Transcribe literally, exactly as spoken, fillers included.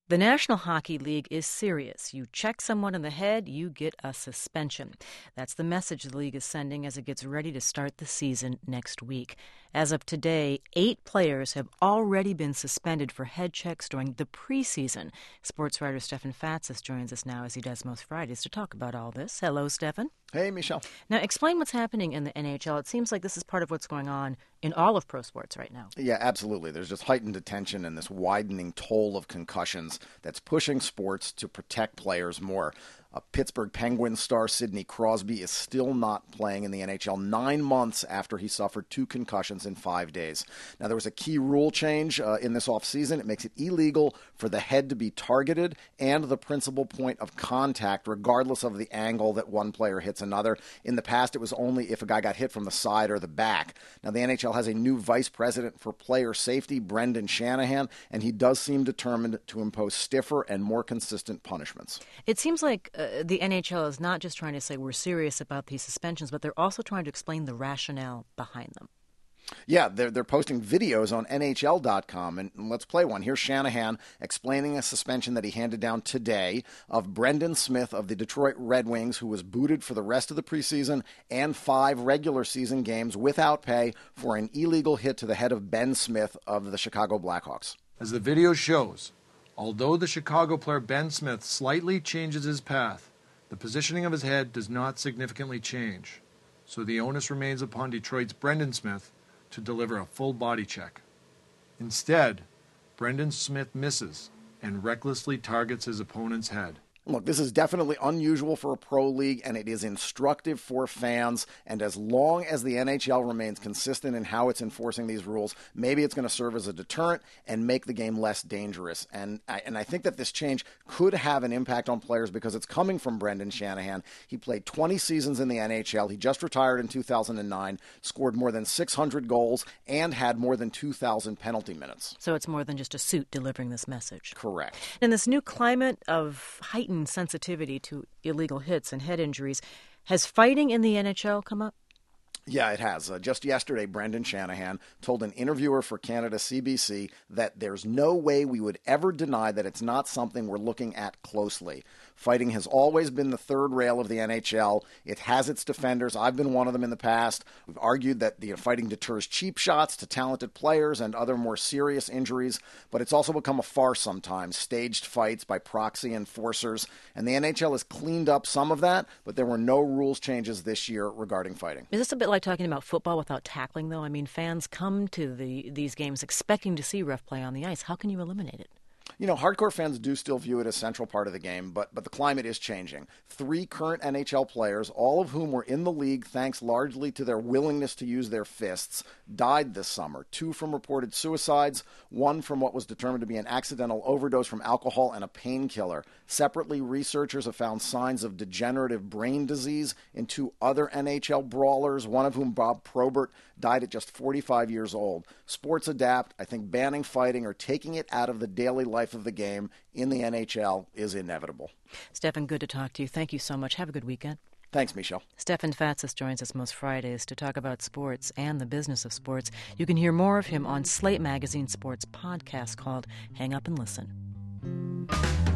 The National Hockey League is serious. You check someone in the head, you get a suspension. That's the message the league is sending as it gets ready to start the season next week. As of today, eight players have already been suspended for head checks during the preseason. Sports writer Stefan Fatsis joins us now, as he does most Fridays, to talk about all this. Hello, Stefan. Hey, Michelle. Now, explain what's happening in the N H L. It seems like this is part of what's going on in all of pro sports right now. Yeah, absolutely. There's just heightened attention and this widening toll of concussions that's pushing sports to protect players more. A Pittsburgh Penguins star Sidney Crosby is still not playing in the N H L nine months after he suffered two concussions in five days. Now, there was a key rule change uh, in this offseason. It makes it illegal for the head to be targeted and the principal point of contact, regardless of the angle that one player hits another. In the past, it was only if a guy got hit from the side or the back. Now, the N H L has a new vice president for player safety, Brendan Shanahan, and he does seem determined to impose stiffer and more consistent punishments. It seems like uh, the N H L is not just trying to say we're serious about these suspensions, but they're also trying to explain the rationale behind them. Yeah, they're, they're posting videos on N H L dot com, and let's play one. Here's Shanahan explaining a suspension that he handed down today of Brendan Smith of the Detroit Red Wings, who was booted for the rest of the preseason and five regular season games without pay for an illegal hit to the head of Ben Smith of the Chicago Blackhawks. As the video shows, although the Chicago player Ben Smith slightly changes his path, the positioning of his head does not significantly change, so the onus remains upon Detroit's Brendan Smith to deliver a full body check. Instead, Brendan Smith misses and recklessly targets his opponent's head. Look, this is definitely unusual for a pro league, and it is instructive for fans. And as long as the N H L remains consistent in how it's enforcing these rules, maybe it's going to serve as a deterrent and make the game less dangerous. And I, and I think that this change could have an impact on players because it's coming from Brendan Shanahan. He played twenty seasons in the N H L. He just retired in two thousand nine, scored more than six hundred goals, and had more than two thousand penalty minutes. So it's more than just a suit delivering this message. Correct. In this new climate of heightened sensitivity to illegal hits and head injuries, has fighting in the N H L come up? Yeah, it has. Uh, just yesterday, Brendan Shanahan told an interviewer for Canada C B C that there's no way we would ever deny that it's not something we're looking at closely. Fighting has always been the third rail of the N H L. It has its defenders. I've been one of them in the past. We've argued that the fighting deters cheap shots to talented players and other more serious injuries, but it's also become a farce sometimes, staged fights by proxy enforcers, and the N H L has cleaned up some of that, but there were no rules changes this year regarding fighting. Is this a bit like talking about football without tackling, though? I mean, fans come to the these games expecting to see rough play on the ice. How can you eliminate it? You know, hardcore fans do still view it as a central part of the game, but but the climate is changing. Three current N H L players, all of whom were in the league thanks largely to their willingness to use their fists, died this summer. Two from reported suicides, one from what was determined to be an accidental overdose from alcohol and a painkiller. Separately, researchers have found signs of degenerative brain disease in two other N H L brawlers, one of whom, Bob Probert, died at just forty-five years old. Sports adapt. I think banning fighting or taking it out of the daily life of the game in the N H L is inevitable. Stefan, good to talk to you. Thank you so much. Have a good weekend. Thanks, Michelle. Stefan Fatsis joins us most Fridays to talk about sports and the business of sports. You can hear more of him on Slate Magazine sports podcast called Hang Up and Listen.